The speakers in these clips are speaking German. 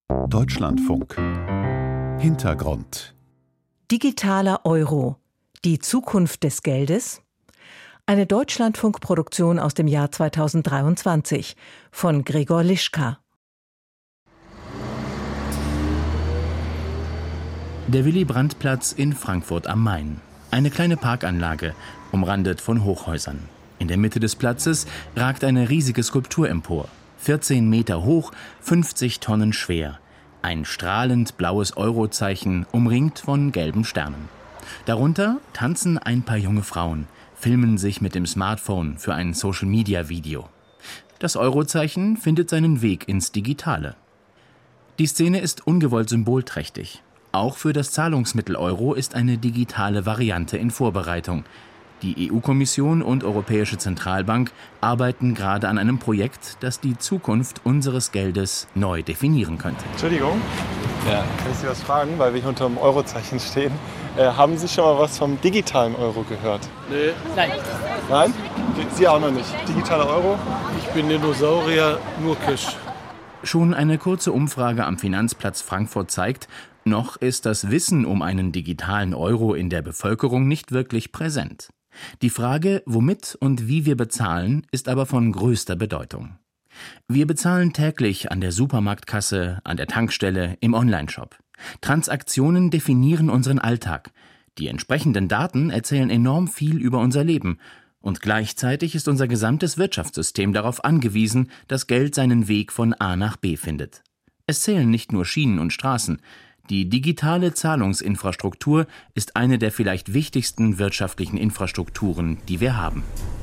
Deutschlandfunk. Hintergrund. Digitaler Euro. Die Zukunft des Geldes? Eine Deutschlandfunk-Produktion aus dem Jahr 2023 von Gregor Lischka. Der Willy-Brandt-Platz in Frankfurt am Main. Eine kleine Parkanlage, umrandet von Hochhäusern. In der Mitte des Platzes ragt eine riesige Skulptur empor. 14 Meter hoch, 50 Tonnen schwer. Ein strahlend blaues Eurozeichen, umringt von gelben Sternen. Darunter tanzen ein paar junge Frauen, filmen sich mit dem Smartphone für ein Social-Media-Video. Das Eurozeichen findet seinen Weg ins Digitale. Die Szene ist ungewollt symbolträchtig. Auch für das Zahlungsmittel Euro ist eine digitale Variante in Vorbereitung. Die EU-Kommission und Europäische Zentralbank arbeiten gerade an einem Projekt, das die Zukunft unseres Geldes neu definieren könnte. Entschuldigung, kann ich Sie was fragen, weil wir hier unter dem Eurozeichen stehen. Haben Sie schon mal was vom digitalen Euro gehört? Nee. Nein. Nein? Sie auch noch nicht. Digitaler Euro? Ich bin Dinosaurier, nur Cash. Schon eine kurze Umfrage am Finanzplatz Frankfurt zeigt, noch ist das Wissen um einen digitalen Euro in der Bevölkerung nicht wirklich präsent. Die Frage, womit und wie wir bezahlen, ist aber von größter Bedeutung. Wir bezahlen täglich an der Supermarktkasse, an der Tankstelle, im Onlineshop. Transaktionen definieren unseren Alltag. Die entsprechenden Daten erzählen enorm viel über unser Leben. Und gleichzeitig ist unser gesamtes Wirtschaftssystem darauf angewiesen, dass Geld seinen Weg von A nach B findet. Es zählen nicht nur Schienen und Straßen. Die digitale Zahlungsinfrastruktur ist eine der vielleicht wichtigsten wirtschaftlichen Infrastrukturen, die wir haben.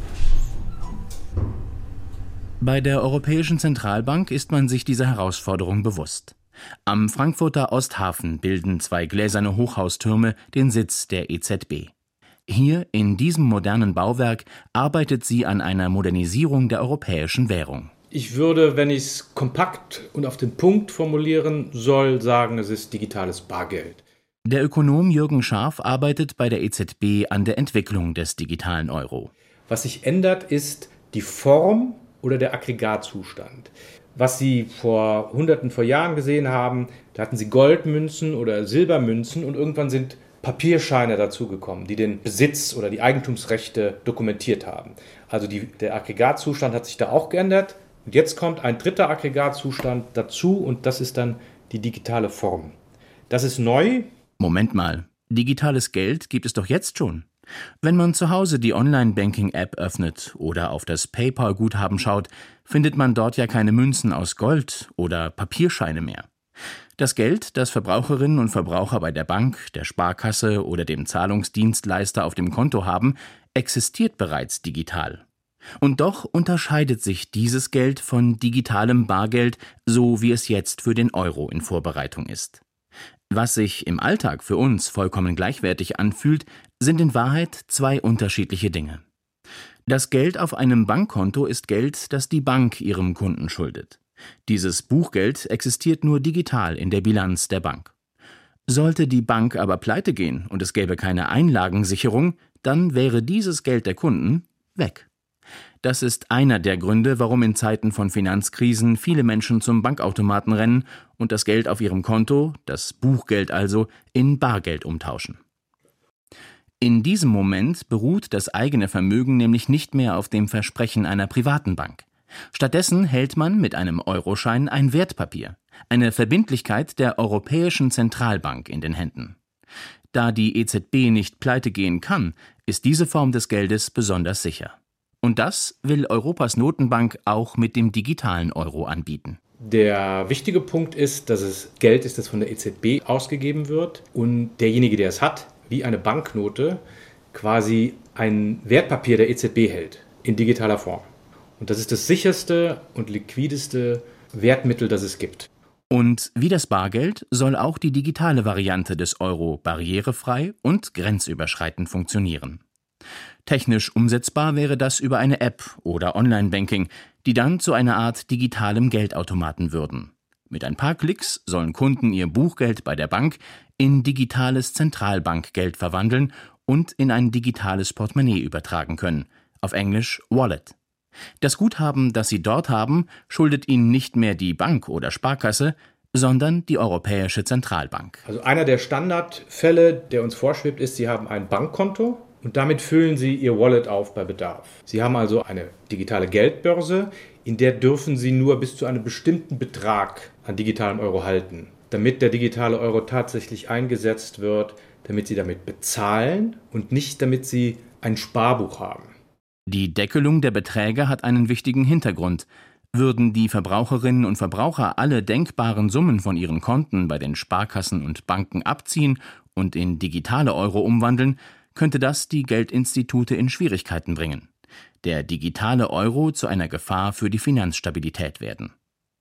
Bei der Europäischen Zentralbank ist man sich dieser Herausforderung bewusst. Am Frankfurter Osthafen bilden zwei gläserne Hochhaustürme den Sitz der EZB. Hier, in diesem modernen Bauwerk, arbeitet sie an einer Modernisierung der europäischen Währung. Ich würde, wenn ich es kompakt und auf den Punkt formulieren soll, sagen, es ist digitales Bargeld. Der Ökonom Jürgen Scharf arbeitet bei der EZB an der Entwicklung des digitalen Euro. Was sich ändert, ist die Form oder der Aggregatzustand. Was Sie vor Hunderten von Jahren gesehen haben, da hatten Sie Goldmünzen oder Silbermünzen und irgendwann sind Papierscheine dazugekommen, die den Besitz oder die Eigentumsrechte dokumentiert haben. Also der Aggregatzustand hat sich da auch geändert. Und jetzt kommt ein dritter Aggregatzustand dazu und das ist dann die digitale Form. Das ist neu. Moment mal, digitales Geld gibt es doch jetzt schon. Wenn man zu Hause die Online-Banking-App öffnet oder auf das PayPal-Guthaben schaut, findet man dort ja keine Münzen aus Gold oder Papierscheine mehr. Das Geld, das Verbraucherinnen und Verbraucher bei der Bank, der Sparkasse oder dem Zahlungsdienstleister auf dem Konto haben, existiert bereits digital. Und doch unterscheidet sich dieses Geld von digitalem Bargeld, so wie es jetzt für den Euro in Vorbereitung ist. Was sich im Alltag für uns vollkommen gleichwertig anfühlt, sind in Wahrheit zwei unterschiedliche Dinge. Das Geld auf einem Bankkonto ist Geld, das die Bank ihrem Kunden schuldet. Dieses Buchgeld existiert nur digital in der Bilanz der Bank. Sollte die Bank aber pleite gehen und es gäbe keine Einlagensicherung, dann wäre dieses Geld der Kunden weg. Das ist einer der Gründe, warum in Zeiten von Finanzkrisen viele Menschen zum Bankautomaten rennen und das Geld auf ihrem Konto, das Buchgeld also, in Bargeld umtauschen. In diesem Moment beruht das eigene Vermögen nämlich nicht mehr auf dem Versprechen einer privaten Bank. Stattdessen hält man mit einem Euroschein ein Wertpapier, eine Verbindlichkeit der Europäischen Zentralbank in den Händen. Da die EZB nicht pleite gehen kann, ist diese Form des Geldes besonders sicher. Und das will Europas Notenbank auch mit dem digitalen Euro anbieten. Der wichtige Punkt ist, dass es Geld ist, das von der EZB ausgegeben wird und derjenige, der es hat, wie eine Banknote, quasi ein Wertpapier der EZB hält, in digitaler Form. Und das ist das sicherste und liquideste Wertmittel, das es gibt. Und wie das Bargeld soll auch die digitale Variante des Euro barrierefrei und grenzüberschreitend funktionieren. Technisch umsetzbar wäre das über eine App oder Online-Banking, die dann zu einer Art digitalem Geldautomaten würden. Mit ein paar Klicks sollen Kunden ihr Buchgeld bei der Bank in digitales Zentralbankgeld verwandeln und in ein digitales Portemonnaie übertragen können, auf Englisch Wallet. Das Guthaben, das sie dort haben, schuldet ihnen nicht mehr die Bank oder Sparkasse, sondern die Europäische Zentralbank. Also einer der Standardfälle, der uns vorschwebt, ist, Sie haben ein Bankkonto und damit füllen Sie Ihr Wallet auf bei Bedarf. Sie haben also eine digitale Geldbörse, in der dürfen Sie nur bis zu einem bestimmten Betrag an digitalem Euro halten, damit der digitale Euro tatsächlich eingesetzt wird, damit Sie damit bezahlen und nicht damit Sie ein Sparbuch haben. Die Deckelung der Beträge hat einen wichtigen Hintergrund. Würden die Verbraucherinnen und Verbraucher alle denkbaren Summen von ihren Konten bei den Sparkassen und Banken abziehen und in digitale Euro umwandeln, könnte das die Geldinstitute in Schwierigkeiten bringen. Der digitale Euro zu einer Gefahr für die Finanzstabilität werden.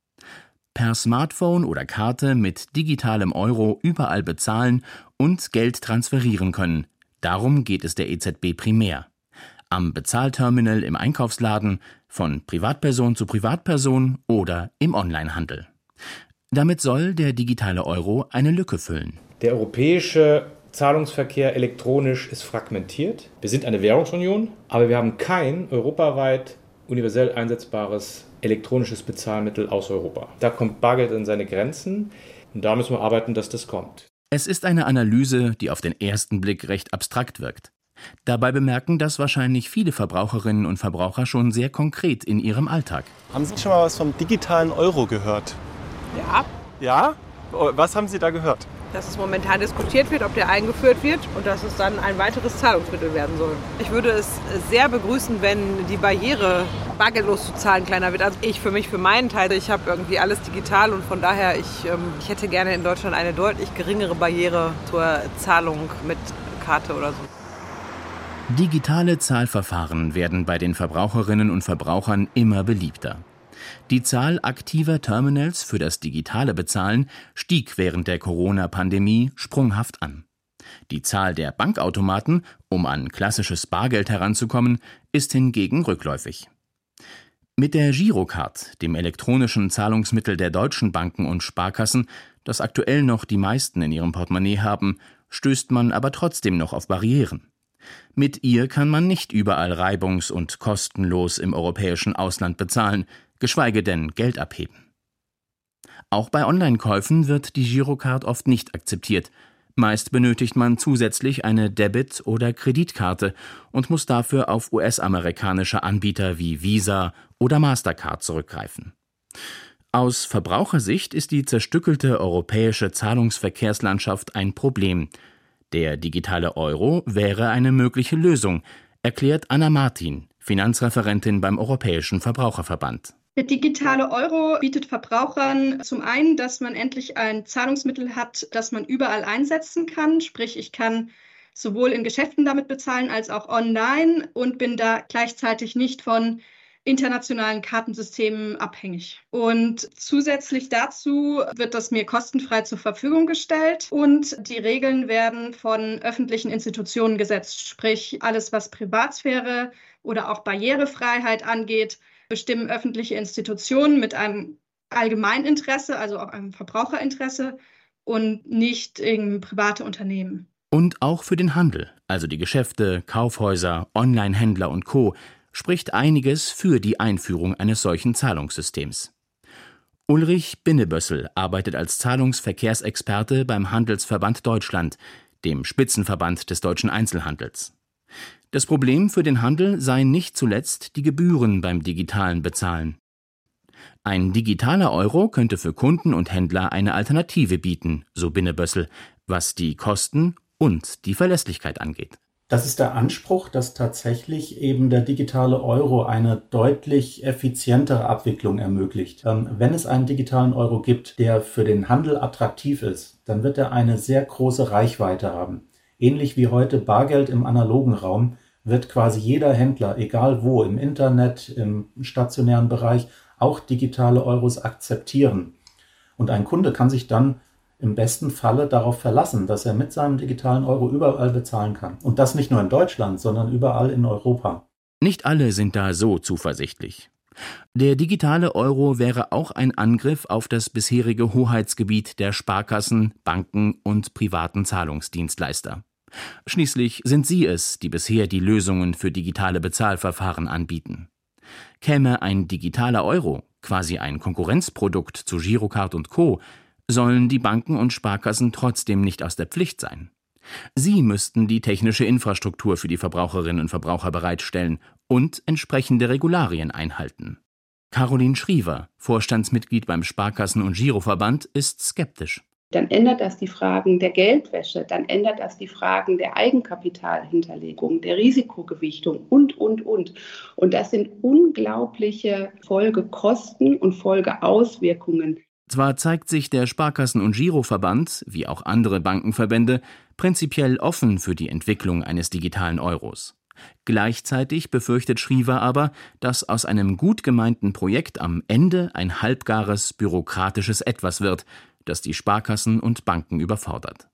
Per Smartphone oder Karte mit digitalem Euro überall bezahlen und Geld transferieren können. Darum geht es der EZB primär. Am Bezahlterminal im Einkaufsladen, von Privatperson zu Privatperson oder im Onlinehandel. Damit soll der digitale Euro eine Lücke füllen. Der europäische Zahlungsverkehr elektronisch ist fragmentiert. Wir sind eine Währungsunion, aber wir haben kein europaweit universell einsetzbares elektronisches Bezahlmittel aus Europa. Da kommt Bargeld an seine Grenzen und da müssen wir arbeiten, dass das kommt. Es ist eine Analyse, die auf den ersten Blick recht abstrakt wirkt. Dabei bemerken das wahrscheinlich viele Verbraucherinnen und Verbraucher schon sehr konkret in ihrem Alltag. Haben Sie schon mal was vom digitalen Euro gehört? Ja, Ja? Was haben Sie da gehört? dass es momentan diskutiert wird, ob der eingeführt wird und dass es dann ein weiteres Zahlungsmittel werden soll. Ich würde es sehr begrüßen, wenn die Barriere, bargeldlos zu zahlen, kleiner wird. Also für meinen Teil, ich habe irgendwie alles digital und von daher, ich hätte gerne in Deutschland eine deutlich geringere Barriere zur Zahlung mit Karte oder so. Digitale Zahlverfahren werden bei den Verbraucherinnen und Verbrauchern immer beliebter. Die Zahl aktiver Terminals für das digitale Bezahlen stieg während der Corona-Pandemie sprunghaft an. Die Zahl der Bankautomaten, um an klassisches Bargeld heranzukommen, ist hingegen rückläufig. Mit der Girocard, dem elektronischen Zahlungsmittel der deutschen Banken und Sparkassen, das aktuell noch die meisten in ihrem Portemonnaie haben, stößt man aber trotzdem noch auf Barrieren. Mit ihr kann man nicht überall reibungs- und kostenlos im europäischen Ausland bezahlen, geschweige denn Geld abheben. Auch bei Online-Käufen wird die Girocard oft nicht akzeptiert. Meist benötigt man zusätzlich eine Debit- oder Kreditkarte und muss dafür auf US-amerikanische Anbieter wie Visa oder Mastercard zurückgreifen. Aus Verbrauchersicht ist die zerstückelte europäische Zahlungsverkehrslandschaft ein Problem. Der digitale Euro wäre eine mögliche Lösung, erklärt Anna Martin, Finanzreferentin beim Europäischen Verbraucherverband. Der digitale Euro bietet Verbrauchern zum einen, dass man endlich ein Zahlungsmittel hat, das man überall einsetzen kann. Sprich, ich kann sowohl in Geschäften damit bezahlen als auch online und bin da gleichzeitig nicht von internationalen Kartensystemen abhängig. Und zusätzlich dazu wird das mir kostenfrei zur Verfügung gestellt und die Regeln werden von öffentlichen Institutionen gesetzt. Sprich, alles, was Privatsphäre oder auch Barrierefreiheit angeht, bestimmen öffentliche Institutionen mit einem Allgemeininteresse, also auch einem Verbraucherinteresse und nicht private Unternehmen. Und auch für den Handel, also die Geschäfte, Kaufhäuser, Onlinehändler und Co., spricht einiges für die Einführung eines solchen Zahlungssystems. Ulrich Binnebössel arbeitet als Zahlungsverkehrsexperte beim Handelsverband Deutschland, dem Spitzenverband des deutschen Einzelhandels. Das Problem für den Handel seien nicht zuletzt die Gebühren beim digitalen Bezahlen. Ein digitaler Euro könnte für Kunden und Händler eine Alternative bieten, so Binnebössel, was die Kosten und die Verlässlichkeit angeht. Das ist der Anspruch, dass tatsächlich eben der digitale Euro eine deutlich effizientere Abwicklung ermöglicht. Wenn es einen digitalen Euro gibt, der für den Handel attraktiv ist, dann wird er eine sehr große Reichweite haben. Ähnlich wie heute Bargeld im analogen Raum wird quasi jeder Händler, egal wo, im Internet, im stationären Bereich, auch digitale Euros akzeptieren. Und ein Kunde kann sich dann im besten Falle darauf verlassen, dass er mit seinem digitalen Euro überall bezahlen kann. Und das nicht nur in Deutschland, sondern überall in Europa. Nicht alle sind da so zuversichtlich. Der digitale Euro wäre auch ein Angriff auf das bisherige Hoheitsgebiet der Sparkassen, Banken und privaten Zahlungsdienstleister. Schließlich sind sie es, die bisher die Lösungen für digitale Bezahlverfahren anbieten. Käme ein digitaler Euro, quasi ein Konkurrenzprodukt zu Girocard und Co., sollen die Banken und Sparkassen trotzdem nicht aus der Pflicht sein. Sie müssten die technische Infrastruktur für die Verbraucherinnen und Verbraucher bereitstellen und entsprechende Regularien einhalten. Caroline Schriever, Vorstandsmitglied beim Sparkassen- und Giroverband, ist skeptisch. Dann ändert das die Fragen der Geldwäsche, dann ändert das die Fragen der Eigenkapitalhinterlegung, der Risikogewichtung und. Und das sind unglaubliche Folgekosten und Folgeauswirkungen. Zwar zeigt sich der Sparkassen- und Giroverband, wie auch andere Bankenverbände, prinzipiell offen für die Entwicklung eines digitalen Euros. Gleichzeitig befürchtet Schriever aber, dass aus einem gut gemeinten Projekt am Ende ein halbgares, bürokratisches Etwas wird, das die Sparkassen und Banken überfordert.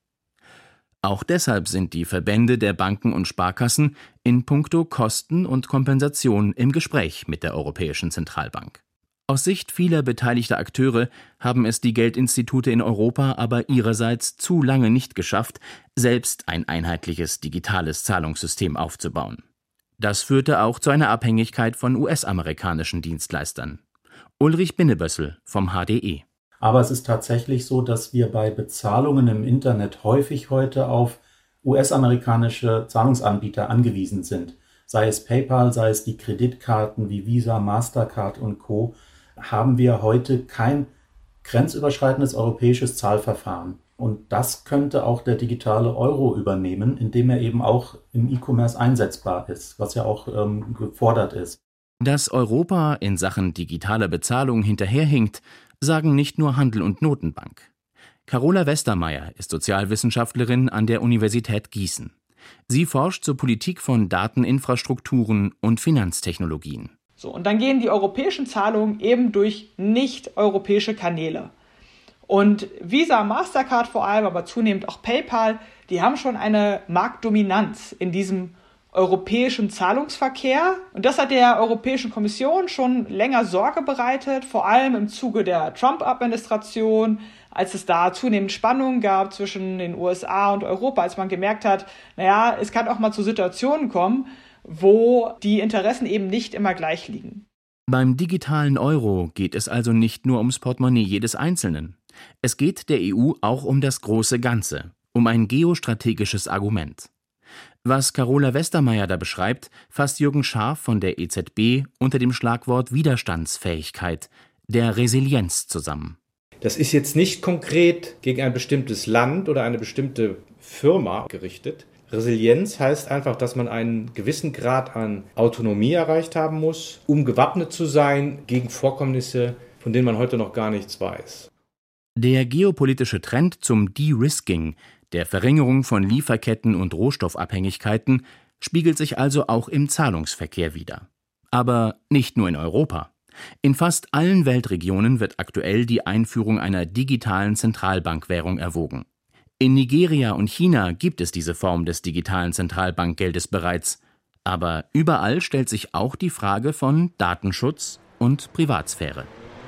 Auch deshalb sind die Verbände der Banken und Sparkassen in puncto Kosten und Kompensation im Gespräch mit der Europäischen Zentralbank. Aus Sicht vieler beteiligter Akteure haben es die Geldinstitute in Europa aber ihrerseits zu lange nicht geschafft, selbst ein einheitliches digitales Zahlungssystem aufzubauen. Das führte auch zu einer Abhängigkeit von US-amerikanischen Dienstleistern. Ulrich Binnebössel vom HDE. Aber es ist tatsächlich so, dass wir bei Bezahlungen im Internet häufig heute auf US-amerikanische Zahlungsanbieter angewiesen sind. Sei es PayPal, sei es die Kreditkarten wie Visa, Mastercard und Co., haben wir heute kein grenzüberschreitendes europäisches Zahlverfahren. Und das könnte auch der digitale Euro übernehmen, indem er eben auch im E-Commerce einsetzbar ist, was ja auch gefordert ist. Dass Europa in Sachen digitaler Bezahlung hinterherhinkt, sagen nicht nur Handel und Notenbank. Carola Westermeier ist Sozialwissenschaftlerin an der Universität Gießen. Sie forscht zur Politik von Dateninfrastrukturen und Finanztechnologien. So, und dann gehen die europäischen Zahlungen eben durch nicht-europäische Kanäle. Und Visa, Mastercard vor allem, aber zunehmend auch PayPal, die haben schon eine Marktdominanz in diesem europäischen Zahlungsverkehr. Und das hat der Europäischen Kommission schon länger Sorge bereitet, vor allem im Zuge der Trump-Administration, als es da zunehmend Spannungen gab zwischen den USA und Europa, als man gemerkt hat, es kann auch mal zu Situationen kommen, wo die Interessen eben nicht immer gleich liegen. Beim digitalen Euro geht es also nicht nur ums Portemonnaie jedes Einzelnen. Es geht der EU auch um das große Ganze, um ein geostrategisches Argument. Was Carola Westermeier da beschreibt, fasst Jürgen Scharf von der EZB unter dem Schlagwort Widerstandsfähigkeit, der Resilienz zusammen. Das ist jetzt nicht konkret gegen ein bestimmtes Land oder eine bestimmte Firma gerichtet. Resilienz heißt einfach, dass man einen gewissen Grad an Autonomie erreicht haben muss, um gewappnet zu sein gegen Vorkommnisse, von denen man heute noch gar nichts weiß. Der geopolitische Trend zum De-Risking, der Verringerung von Lieferketten und Rohstoffabhängigkeiten, spiegelt sich also auch im Zahlungsverkehr wider. Aber nicht nur in Europa. In fast allen Weltregionen wird aktuell die Einführung einer digitalen Zentralbankwährung erwogen. In Nigeria und China gibt es diese Form des digitalen Zentralbankgeldes bereits. Aber überall stellt sich auch die Frage von Datenschutz und Privatsphäre.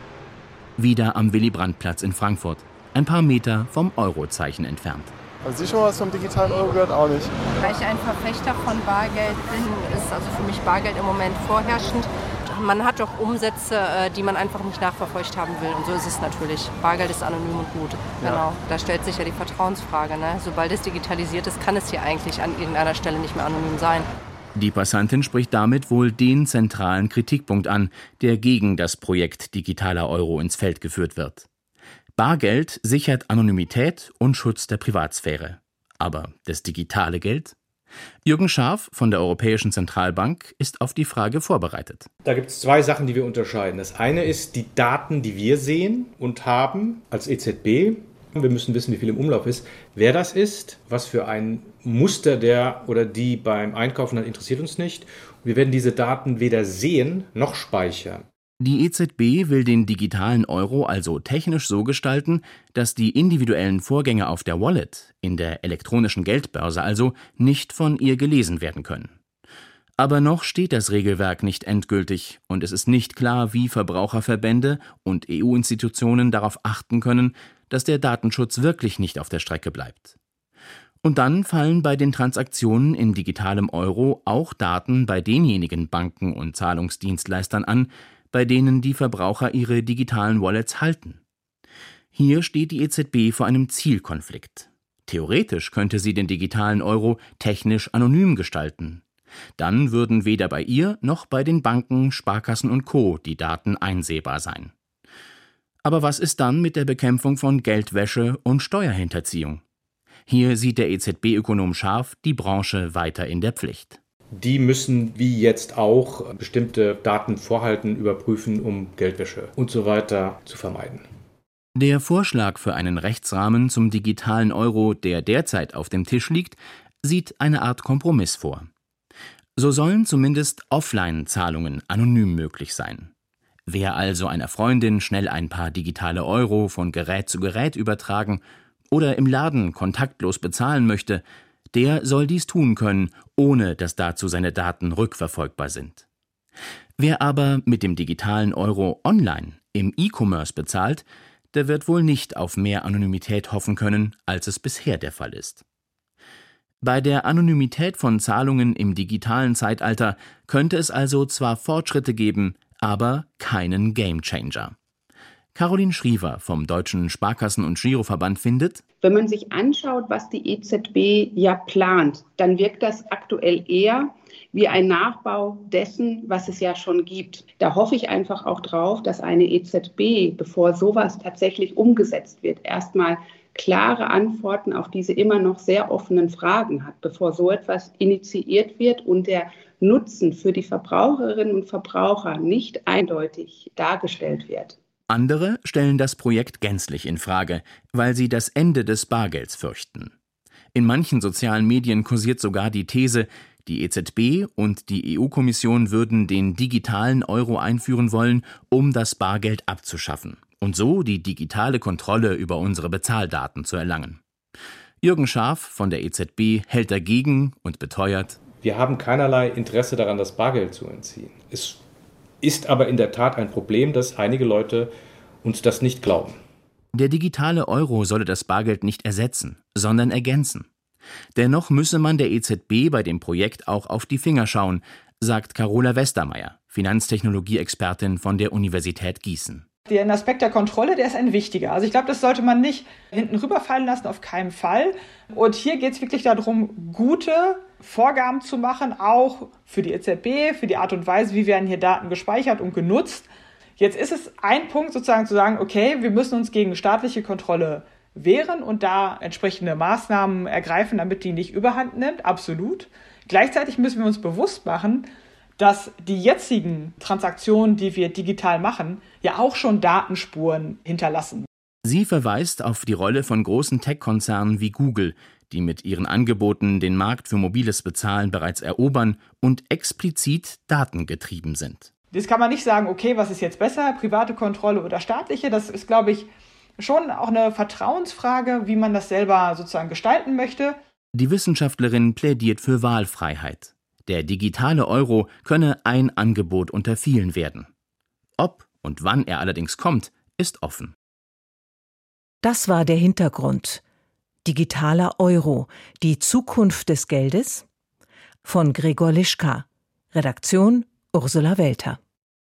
Wieder am Willy-Brandt-Platz in Frankfurt, ein paar Meter vom Eurozeichen entfernt. Haben Sie schon was vom digitalen Euro gehört? Auch nicht. Weil ich ein Verfechter von Bargeld bin, ist also für mich Bargeld im Moment vorherrschend. Man hat doch Umsätze, die man einfach nicht nachverfolgt haben will. Und so ist es natürlich. Bargeld ist anonym und gut. Ja. Genau. Da stellt sich ja die Vertrauensfrage. Ne? Sobald es digitalisiert ist, kann es hier eigentlich an irgendeiner Stelle nicht mehr anonym sein. Die Passantin spricht damit wohl den zentralen Kritikpunkt an, der gegen das Projekt digitaler Euro ins Feld geführt wird. Bargeld sichert Anonymität und Schutz der Privatsphäre. Aber das digitale Geld? Jürgen Scharf von der Europäischen Zentralbank ist auf die Frage vorbereitet. Da gibt es zwei Sachen, die wir unterscheiden. Das eine ist die Daten, die wir sehen und haben als EZB. Wir müssen wissen, wie viel im Umlauf ist. Wer das ist, was für ein Muster der oder die beim Einkaufen hat, interessiert uns nicht. Wir werden diese Daten weder sehen noch speichern. Die EZB will den digitalen Euro also technisch so gestalten, dass die individuellen Vorgänge auf der Wallet, in der elektronischen Geldbörse also, nicht von ihr gelesen werden können. Aber noch steht das Regelwerk nicht endgültig und es ist nicht klar, wie Verbraucherverbände und EU-Institutionen darauf achten können, dass der Datenschutz wirklich nicht auf der Strecke bleibt. Und dann fallen bei den Transaktionen in digitalem Euro auch Daten bei denjenigen Banken und Zahlungsdienstleistern an, bei denen die Verbraucher ihre digitalen Wallets halten. Hier steht die EZB vor einem Zielkonflikt. Theoretisch könnte sie den digitalen Euro technisch anonym gestalten. Dann würden weder bei ihr noch bei den Banken, Sparkassen und Co. die Daten einsehbar sein. Aber was ist dann mit der Bekämpfung von Geldwäsche und Steuerhinterziehung? Hier sieht der EZB-Ökonom Scharf die Branche weiter in der Pflicht. Die müssen wie jetzt auch bestimmte Daten vorhalten, überprüfen, um Geldwäsche und so weiter zu vermeiden. Der Vorschlag für einen Rechtsrahmen zum digitalen Euro, der derzeit auf dem Tisch liegt, sieht eine Art Kompromiss vor. So sollen zumindest Offline-Zahlungen anonym möglich sein. Wer also einer Freundin schnell ein paar digitale Euro von Gerät zu Gerät übertragen oder im Laden kontaktlos bezahlen möchte, der soll dies tun können, ohne dass dazu seine Daten rückverfolgbar sind. Wer aber mit dem digitalen Euro online im E-Commerce bezahlt, der wird wohl nicht auf mehr Anonymität hoffen können, als es bisher der Fall ist. Bei der Anonymität von Zahlungen im digitalen Zeitalter könnte es also zwar Fortschritte geben, aber keinen Gamechanger. Caroline Schriever vom Deutschen Sparkassen- und Giroverband findet: Wenn man sich anschaut, was die EZB ja plant, dann wirkt das aktuell eher wie ein Nachbau dessen, was es ja schon gibt. Da hoffe ich einfach auch drauf, dass eine EZB, bevor sowas tatsächlich umgesetzt wird, erstmal klare Antworten auf diese immer noch sehr offenen Fragen hat, bevor so etwas initiiert wird und der Nutzen für die Verbraucherinnen und Verbraucher nicht eindeutig dargestellt wird. Andere stellen das Projekt gänzlich in Frage, weil sie das Ende des Bargelds fürchten. In manchen sozialen Medien kursiert sogar die These, die EZB und die EU-Kommission würden den digitalen Euro einführen wollen, um das Bargeld abzuschaffen und so die digitale Kontrolle über unsere Bezahldaten zu erlangen. Jürgen Scharf von der EZB hält dagegen und beteuert: Wir haben keinerlei Interesse daran, das Bargeld zu entziehen. Es ist aber in der Tat ein Problem, dass einige Leute uns das nicht glauben. Der digitale Euro solle das Bargeld nicht ersetzen, sondern ergänzen. Dennoch müsse man der EZB bei dem Projekt auch auf die Finger schauen, sagt Carola Westermeier, Finanztechnologie-Expertin von der Universität Gießen. Der Aspekt der Kontrolle, der ist ein wichtiger. Also ich glaube, das sollte man nicht hinten rüberfallen lassen, auf keinen Fall. Und hier geht es wirklich darum, gute Vorgaben zu machen, auch für die EZB, für die Art und Weise, wie werden hier Daten gespeichert und genutzt. Jetzt ist es ein Punkt sozusagen zu sagen, okay, wir müssen uns gegen staatliche Kontrolle wehren und da entsprechende Maßnahmen ergreifen, damit die nicht überhand nimmt, absolut. Gleichzeitig müssen wir uns bewusst machen, dass die jetzigen Transaktionen, die wir digital machen, ja auch schon Datenspuren hinterlassen. Sie verweist auf die Rolle von großen Tech-Konzernen wie Google, die mit ihren Angeboten den Markt für mobiles Bezahlen bereits erobern und explizit datengetrieben sind. Jetzt kann man nicht sagen, okay, was ist jetzt besser, private Kontrolle oder staatliche? Das ist, glaube ich, schon auch eine Vertrauensfrage, wie man das selber sozusagen gestalten möchte. Die Wissenschaftlerin plädiert für Wahlfreiheit. Der digitale Euro könne ein Angebot unter vielen werden. Ob und wann er allerdings kommt, ist offen. Das war der Hintergrund. Digitaler Euro, die Zukunft des Geldes? Von Gregor Lischka. Redaktion Ursula Welter.